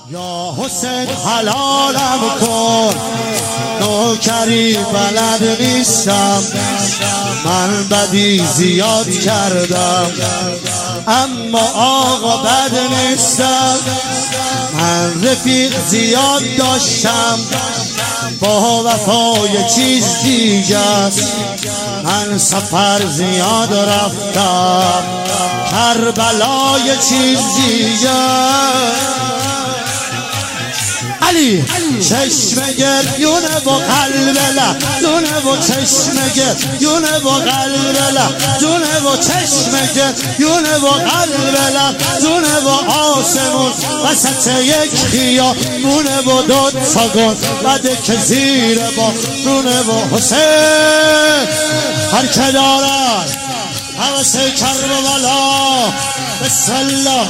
یا حسین حلالم کن، نوکری بلد نیستم، من بدی زیاد کردم اما آقا بد نیستم. من رفیق زیاد داشتم، با وفای چیز دیگه است. من سفر زیاد رفتم، کربلای چیز دیگه. علی چشم گریونه و قلب لحظونه و چشم گریونه و قلب لحظونه و چشم گریونه و قلب لحظونه و آسمون وسط یک خیابونه و دوتا گل بده که زیر بارونه و حسین هر که دارد حوث کربلا بسم الله.